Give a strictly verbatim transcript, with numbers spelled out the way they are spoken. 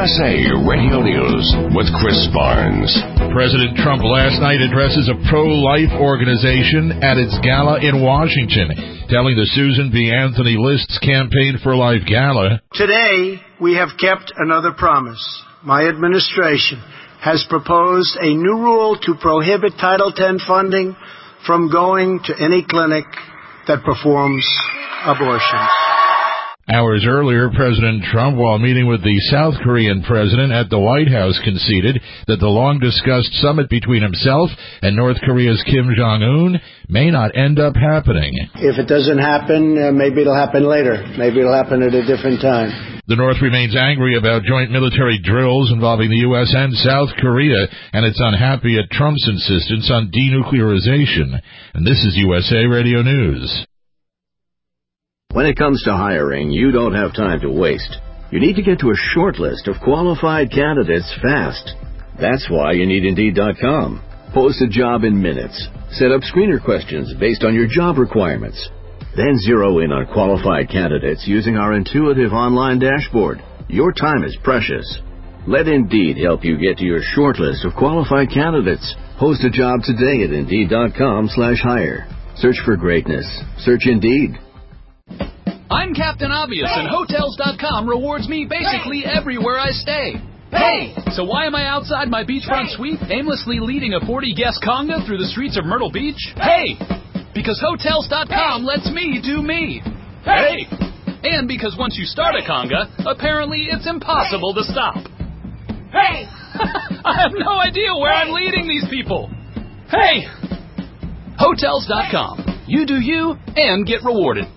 S A Radio News with Chris Barnes. President Trump last night addresses a pro-life organization at its gala in Washington, telling the Susan B. Anthony List's Campaign for Life gala. Today, we have kept another promise. My administration has proposed a new rule to prohibit Title ten funding from going to any clinic that performs abortions. Hours earlier, President Trump, while meeting with the South Korean president at the White House, conceded that the long-discussed summit between himself and North Korea's Kim Jong-un may not end up happening. If it doesn't happen, uh, maybe it'll happen later. Maybe it'll happen at a different time. The North remains angry about joint military drills involving the U S and South Korea, and it's unhappy at Trump's insistence on denuclearization. And this is U S A Radio News. When it comes to hiring, you don't have time to waste. You need to get to a short list of qualified candidates fast. That's why you need Indeed dot com. Post a job in minutes. Set up screener questions based on your job requirements. Then zero in on qualified candidates using our intuitive online dashboard. Your time is precious. Let Indeed help you get to your short list of qualified candidates. Post a job today at Indeed dot com slash hire. Search for greatness. Search Indeed. I'm Captain Obvious, and Hotels dot com rewards me basically everywhere I stay. Hey! So why am I outside my beachfront suite, aimlessly leading a forty-guest conga through the streets of Myrtle Beach? Hey! Because Hotels dot com lets me do me. Hey! And because once you start a conga, apparently it's impossible to stop. Hey! I have no idea where I'm leading these people. Hey! Hotels dot com. You do you and get rewarded.